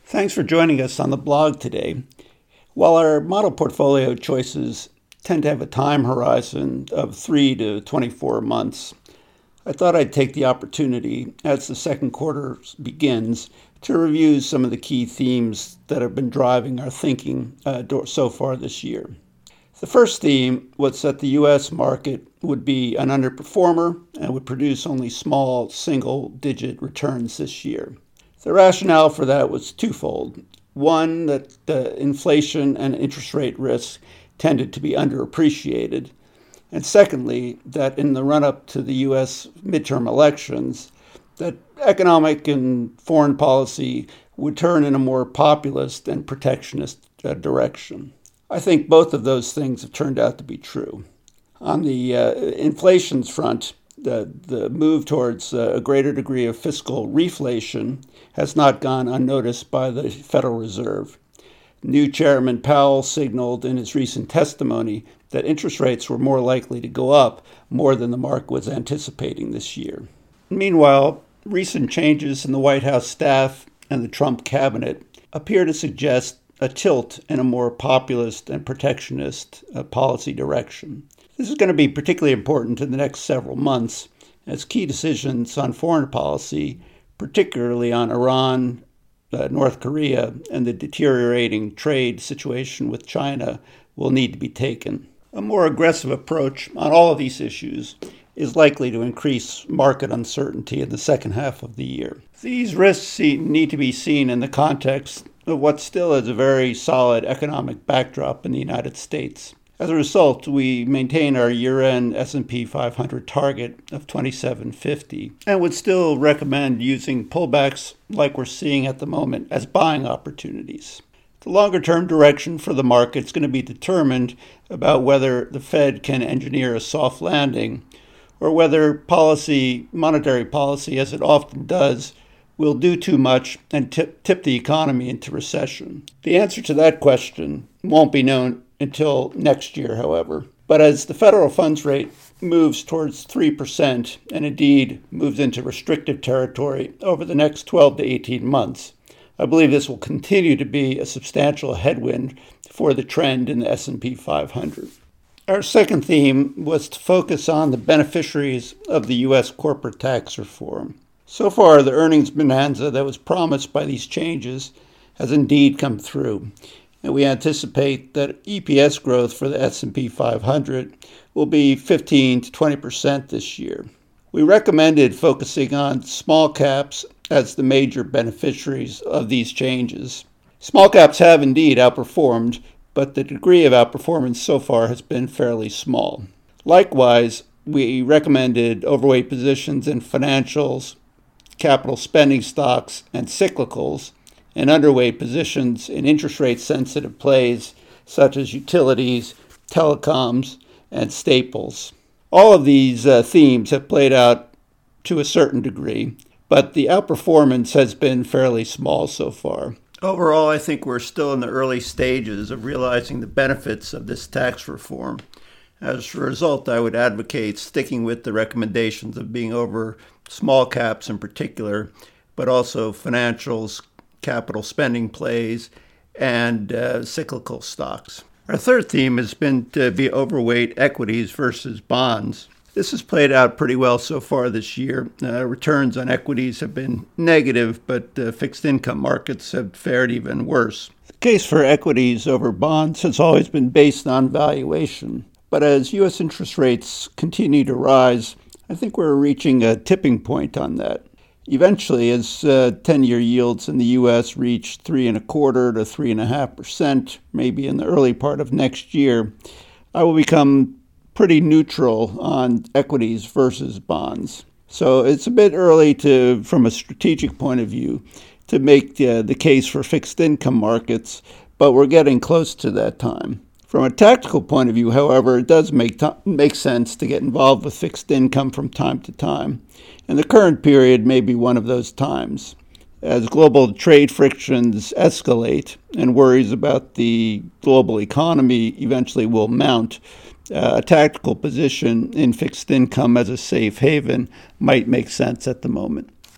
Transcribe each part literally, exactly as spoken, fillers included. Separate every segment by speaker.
Speaker 1: Thanks for joining us on the blog today. While our model portfolio choices tend to have a time horizon of three to twenty-four months, I thought I'd take the opportunity, as the second quarter begins, to review some of the key themes that have been driving our thinking uh, so far this year. The first theme was that the U S market would be an underperformer and would produce only small single-digit returns this year. The rationale for that was twofold. One, that the inflation and interest rate risks tended to be underappreciated. And secondly, that in the run-up to the U S midterm elections, that economic and foreign policy would turn in a more populist and protectionist uh, direction. I think both of those things have turned out to be true. On the uh, inflation front, The, the move towards a greater degree of fiscal reflation has not gone unnoticed by the Federal Reserve. New Chairman Powell signaled in his recent testimony that interest rates were more likely to go up more than the market was anticipating this year. Meanwhile, recent changes in the White House staff and the Trump cabinet appear to suggest a tilt in a more populist and protectionist uh, policy direction. This is going to be particularly important in the next several months, as key decisions on foreign policy, particularly on Iran, uh, North Korea, and the deteriorating trade situation with China, will need to be taken. A more aggressive approach on all of these issues is likely to increase market uncertainty in the second half of the year. These risks need to be seen in the context of what still is a very solid economic backdrop in the United States. As a result, we maintain our year-end S and P five hundred target of twenty-seven fifty and would still recommend using pullbacks like we're seeing at the moment as buying opportunities. The longer-term direction for the market is going to be determined about whether the Fed can engineer a soft landing or whether policy, monetary policy, as it often does, will do too much and tip, tip the economy into recession. The answer to that question won't be known until next year, however. But as the federal funds rate moves towards three percent and indeed moves into restrictive territory over the next twelve to eighteen months, I believe this will continue to be a substantial headwind for the trend in the S and P five hundred. Our second theme was to focus on the beneficiaries of the U S corporate tax reform. So far, the earnings bonanza that was promised by these changes has indeed come through. And we anticipate that E P S growth for the S and P five hundred will be fifteen to twenty percent this year. We recommended focusing on small caps as the major beneficiaries of these changes. Small caps have indeed outperformed, but the degree of outperformance so far has been fairly small. Likewise, we recommended overweight positions in financials, capital spending stocks, and cyclicals, and underweight positions in interest rate sensitive plays such as utilities, telecoms, and staples. All of these uh, themes have played out to a certain degree, but the outperformance has been fairly small so far. Overall, I think we're still in the early stages of realizing the benefits of this tax reform. As a result, I would advocate sticking with the recommendations of being over small caps in particular, but also financials, capital spending plays, and uh, cyclical stocks. Our third theme has been to be overweight equities versus bonds. This has played out pretty well so far this year. Uh, returns on equities have been negative, but uh, fixed income markets have fared even worse. The case for equities over bonds has always been based on valuation. But as U S interest rates continue to rise, I think we're reaching a tipping point on that. Eventually, as uh, ten-year yields in the U S reach three and a quarter to three and a half percent, maybe in the early part of next year, I will become pretty neutral on equities versus bonds. So it's a bit early to, from a strategic point of view, to make uh, the case for fixed income markets, but we're getting close to that time. From a tactical point of view, however, it does make t- make sense to get involved with fixed income from time to time, and the current period may be one of those times. As global trade frictions escalate and worries about the global economy eventually will mount, uh, a tactical position in fixed income as a safe haven might make sense at the moment.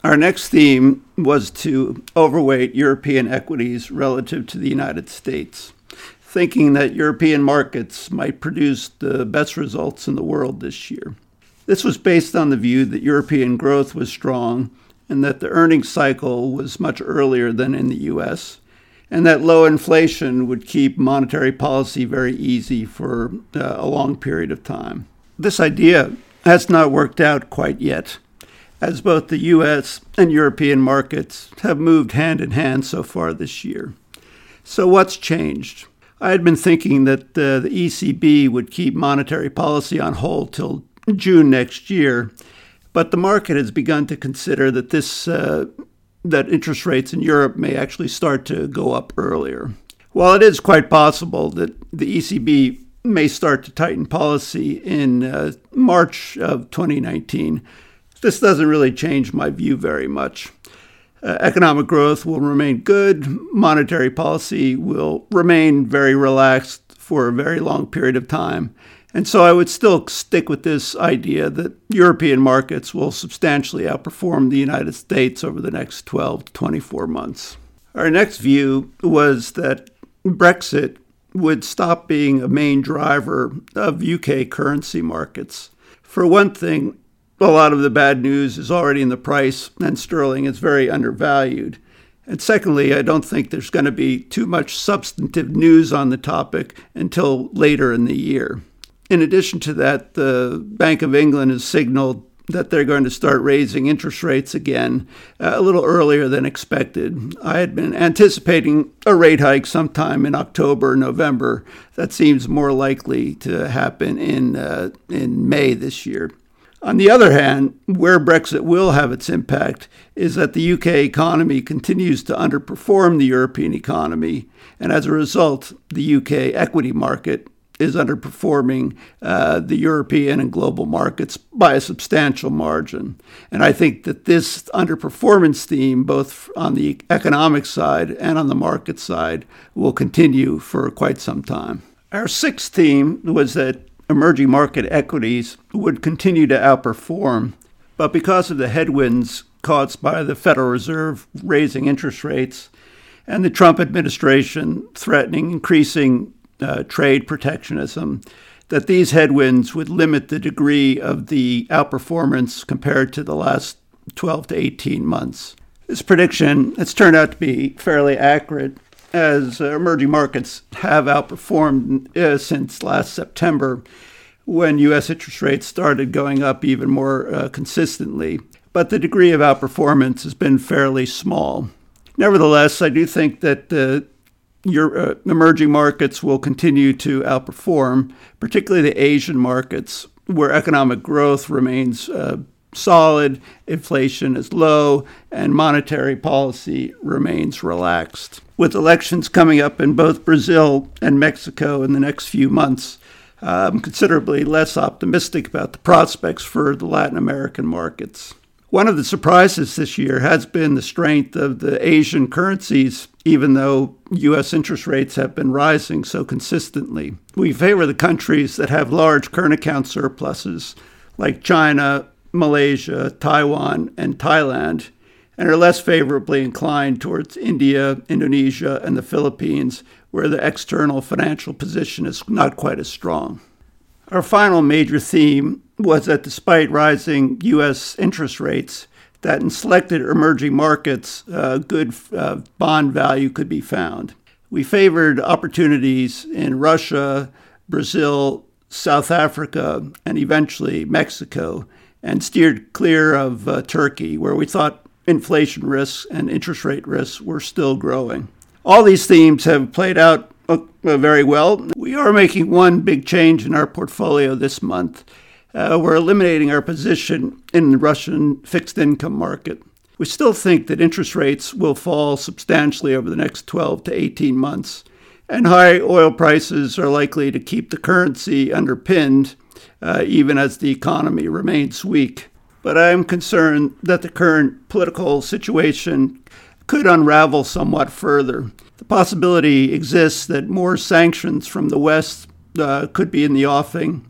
Speaker 1: Our next theme was to overweight European equities relative to the United States, thinking that European markets might produce the best results in the world this year. This was based on the view that European growth was strong and that the earnings cycle was much earlier than in the U S, and that low inflation would keep monetary policy very easy for uh, a long period of time. This idea has not worked out quite yet, as both the U S and European markets have moved hand in hand so far this year. So what's changed? I had been thinking that uh, the E C B would keep monetary policy on hold till June next year, but the market has begun to consider that this uh, that interest rates in Europe may actually start to go up earlier. While it is quite possible that the E C B may start to tighten policy in uh, March of twenty nineteen, this doesn't really change my view very much. Uh, economic growth will remain good. Monetary policy will remain very relaxed for a very long period of time. And so I would still stick with this idea that European markets will substantially outperform the United States over the next twelve to twenty-four months. Our next view was that Brexit would stop being a main driver of U K currency markets. For one thing, a lot of the bad news is already in the price, and sterling is very undervalued. And secondly, I don't think there's going to be too much substantive news on the topic until later in the year. In addition to that, the Bank of England has signaled that they're going to start raising interest rates again uh, a little earlier than expected. I had been anticipating a rate hike sometime in October, November. That seems more likely to happen in uh, in May this year. On the other hand, where Brexit will have its impact is that the U K economy continues to underperform the European economy, and as a result, the U K equity market is underperforming uh, the European and global markets by a substantial margin. And I think that this underperformance theme, both on the economic side and on the market side, will continue for quite some time. Our sixth theme was that emerging market equities would continue to outperform, but because of the headwinds caused by the Federal Reserve raising interest rates and the Trump administration threatening increasing uh, trade protectionism, that these headwinds would limit the degree of the outperformance compared to the last twelve to eighteen months. This prediction has turned out to be fairly accurate, as uh, emerging markets have outperformed uh, since last September, when U S interest rates started going up even more uh, consistently. But the degree of outperformance has been fairly small. Nevertheless, I do think that uh, your uh, emerging markets will continue to outperform, particularly the Asian markets, where economic growth remains uh, solid, inflation is low, and monetary policy remains relaxed. With elections coming up in both Brazil and Mexico in the next few months, uh, I'm considerably less optimistic about the prospects for the Latin American markets. One of the surprises this year has been the strength of the Asian currencies, even though U S interest rates have been rising so consistently. We favor the countries that have large current account surpluses, like China, Malaysia, Taiwan, and Thailand, and are less favorably inclined towards India, Indonesia, and the Philippines, where the external financial position is not quite as strong. Our final major theme was that despite rising U S interest rates, that in selected emerging markets, uh, good uh, bond value could be found. We favored opportunities in Russia, Brazil, South Africa, and eventually Mexico, and steered clear of uh, Turkey, where we thought inflation risks and interest rate risks were still growing. All these themes have played out uh, very well. We are making one big change in our portfolio this month. Uh, we're eliminating our position in the Russian fixed income market. We still think that interest rates will fall substantially over the next twelve to eighteen months, and high oil prices are likely to keep the currency underpinned, uh, even as the economy remains weak. But I am concerned that the current political situation could unravel somewhat further. The possibility exists that more sanctions from the West uh, could be in the offing,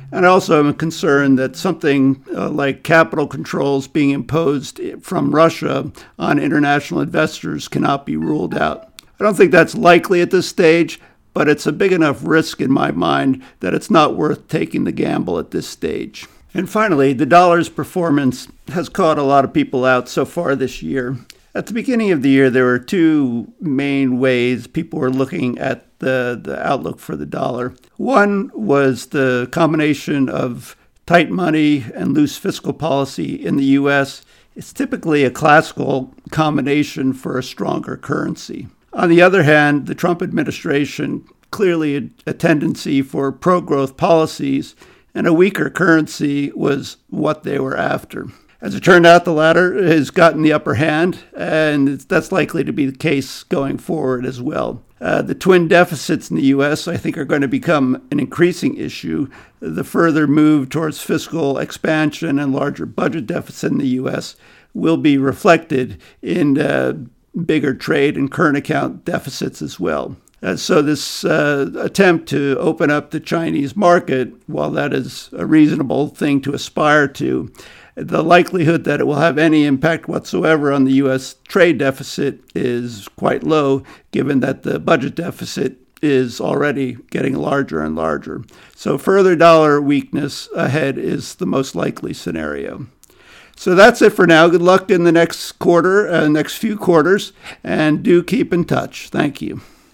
Speaker 1: And I also am concerned that something uh, like capital controls being imposed from Russia on international investors cannot be ruled out. I don't think that's likely at this stage, but it's a big enough risk in my mind that it's not worth taking the gamble at this stage. And finally, the dollar's performance has caught a lot of people out so far this year. At the beginning of the year, there were two main ways people were looking at the, the outlook for the dollar. One was the combination of tight money and loose fiscal policy in the U S. It's typically a classical combination for a stronger currency. On the other hand, the Trump administration clearly a, a tendency for pro-growth policies, and a weaker currency was what they were after. As it turned out, the latter has gotten the upper hand, and that's likely to be the case going forward as well. Uh, the twin deficits in the U S, I think, are going to become an increasing issue. The further move towards fiscal expansion and larger budget deficit in the U S will be reflected in uh, bigger trade and current account deficits as well. Uh, so this uh, attempt to open up the Chinese market, while that is a reasonable thing to aspire to, the likelihood that it will have any impact whatsoever on the U S trade deficit is quite low, given that the budget deficit is already getting larger and larger. So further dollar weakness ahead is the most likely scenario. So that's it for now. Good luck in the next quarter, uh, next few quarters, and do keep in touch. Thank you.